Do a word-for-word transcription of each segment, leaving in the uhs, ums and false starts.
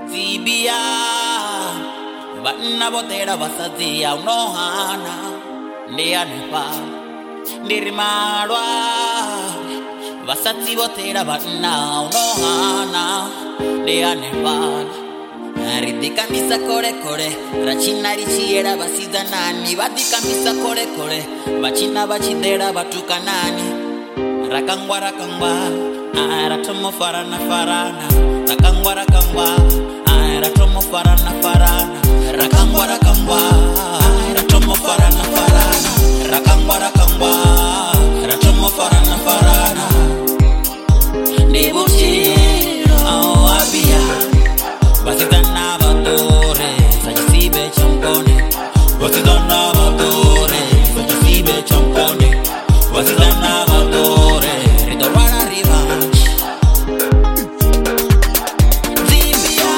Zibia Bana botera basatia unohana Nea nepa Nirimarwa Basati botera bana unohana Nea nepa Ridika misa kore kore Rachina richiera basida nani Badika misa kore kore Bachina bachidera batuka nani Rakangwa rakangwa Aratomo farana farana Rakangwa rakangwa Aratomo farana farana Rakangwa rakangwa Aratomo farana farana Rakangwa rakangwa Aratomo farana farana Nibuchi Ao abia Basitana batore Sajisibe champone Basitana batore Sajisibe champone Basitana batore Ridorwana revenge Zibia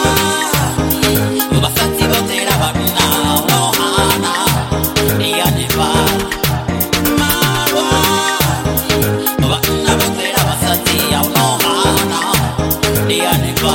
Basati botera batna Nohana Nia nepa Marwa Batna botera basati Nohana Nia nepa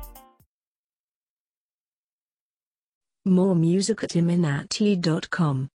More music at iminati dot com.